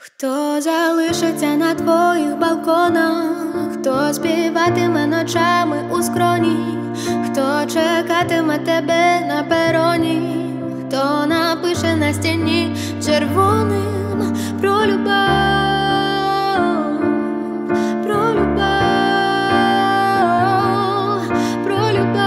Хто залишиться на твоїх балконах, хто співатиме ночами у скроні, хто чекатиме тебе на пероні, хто напише на стіні червоним про любов, про любов, про любов.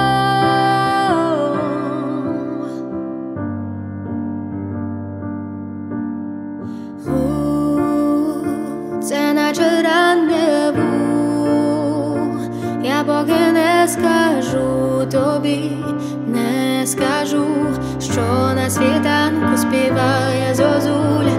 Це наче рандеву, я поки не скажу тобі, не скажу, що на світанку співає зозуля.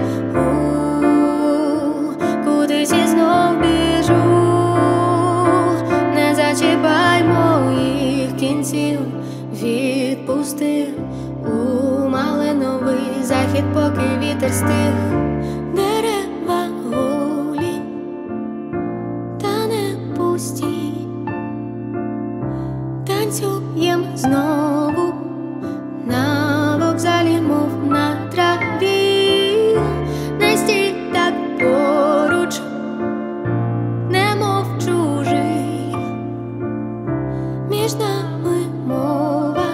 Кудись і знов біжу, не зачіпай моїх кінців, відпусти у малиновий захід, поки вітер стих. Дерева голі та не пусті, танцюєм знову на вокзалі, мов на траві. Не стій так поруч, немов чужий, між нами мова,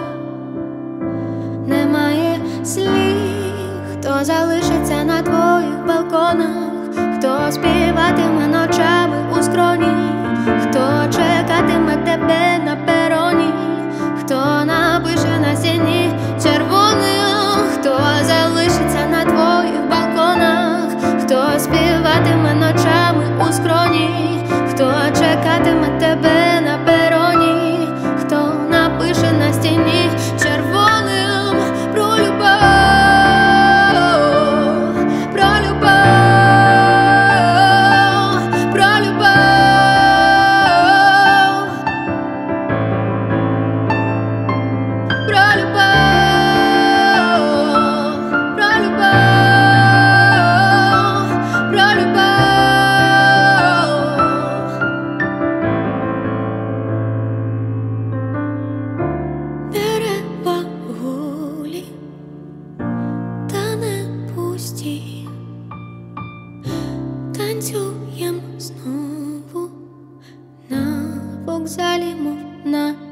немає слів. Хто залишиться на твоїх балконах, хто співатиме ночами у скроні, хто чекатиме тебе на пероні, хто напише на стіні червоним, хто залишиться на твоїх балконах, хто співатиме ночами у скроні, хто чекатиме тебе на пероні, хто напише на стіні червоним про любов. Дерева голі та не пусті, танцюєм знову на вокзалі, мов на